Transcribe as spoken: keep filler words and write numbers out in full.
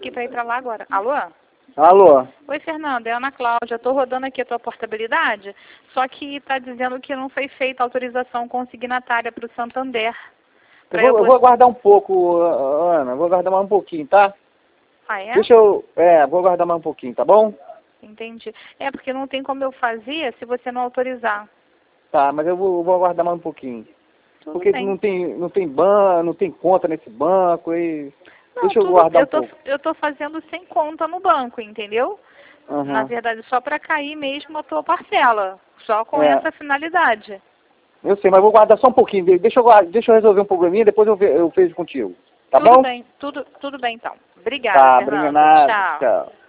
aqui para ir para lá agora. Alô? Alô? Oi, Fernanda, é a Ana Cláudia. Estou rodando aqui a tua portabilidade, só que está dizendo que não foi feita a autorização consignatária para o Santander. Eu vou, eu vou aguardar um pouco, Ana, vou aguardar mais um pouquinho, tá? Ah, é? Deixa eu... É, vou aguardar mais um pouquinho, tá bom? Entendi. É, porque não tem como eu fazer se você não autorizar. Tá, mas eu vou, vou aguardar mais um pouquinho. Tudo Porque bem. não tem, não tem ban, não tem conta nesse banco e... Não, Deixa eu tudo, guardar eu um tô, pouco. eu tô fazendo sem conta no banco, entendeu? Uhum. Na verdade, só para cair mesmo a tua parcela. Só com É. essa finalidade. Eu sei, mas vou guardar só um pouquinho. Deixa eu, guarda- deixa eu resolver um probleminha, depois eu, ve- eu vejo contigo. Tá Tudo bom? bem, tudo, tudo bem então. Obrigada, Tá, Fernanda. obrigado. Tchau. Tchau.